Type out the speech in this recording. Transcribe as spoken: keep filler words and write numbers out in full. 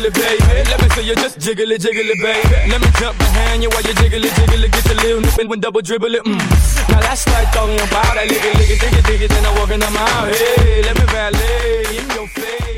jiggle it, baby. Let me see you just jiggle it, jiggle it, baby. Let me jump behind you while you jiggle it, jiggle it. Get your little nip and double dribble it, mm. Now that's like talking about that lick it, lick it, dig it, dig it. Then I'm walking them out, hey. Let me valet in your face.